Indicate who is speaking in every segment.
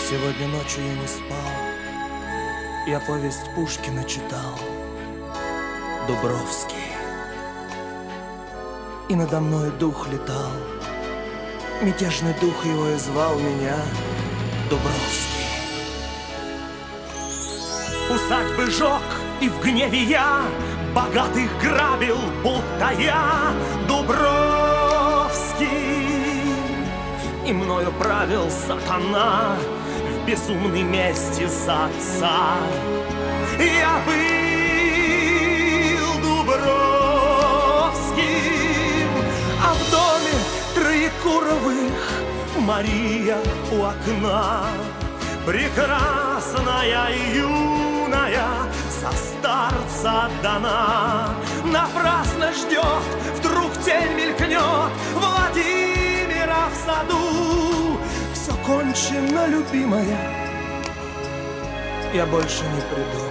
Speaker 1: Сегодня ночью я не спал, я повесть Пушкина читал, Дубровский. И надо мною дух летал, мятежный дух его и звал меня Дубровский.
Speaker 2: Усадьбы жег, и в гневе я богатых грабил, будто я Дубровский. И мною правил сатана в безумной мести за отца. Я был Дубровским, а в доме Троекуровых Мария у окна, прекрасная и юная, со старца отдана. Напрасно ждет, вдруг тень мелькнет Владимира в саду.
Speaker 1: Все кончено, любимая, я больше не приду.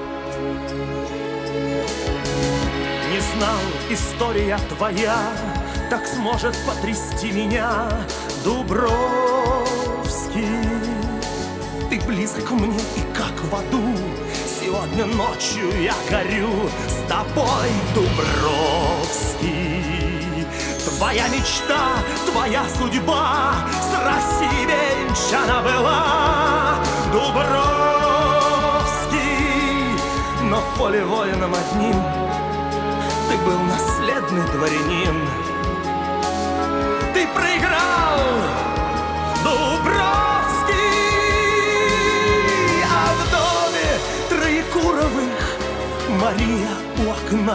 Speaker 2: Не знал, история твоя так сможет потрясти меня, Дубровский. Ты близок мне и как в аду, сегодня ночью я горю с тобой, Дубровский. Твоя мечта, твоя судьба с Россией венчана была, Дубровский.
Speaker 1: Но в поле воином одним ты был наследный дворянин.
Speaker 2: Ты проиграл, Дубровский.
Speaker 1: А в доме Троекуровых Мария у окна,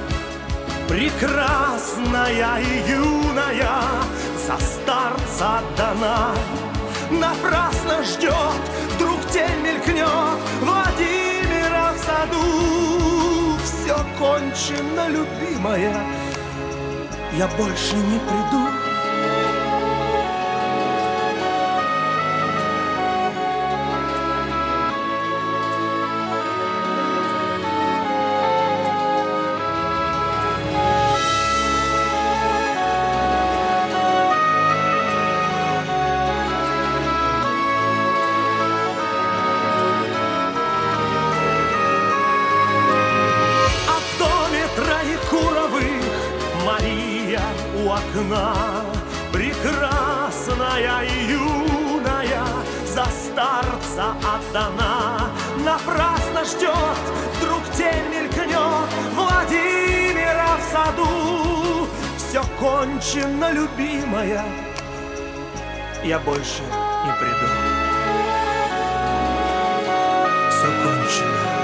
Speaker 2: прекрасная и юная, за старца отдана. Напрасно ждет, вдруг тень мелькнет Владимира в саду.
Speaker 1: все кончено, любимая, я больше не приду.
Speaker 2: Мария у окна, прекрасная и юная, за старца отдана. Напрасно ждет, вдруг тень мелькнет Владимира в саду.
Speaker 1: Все кончено, любимая, я больше не приду. Все кончено.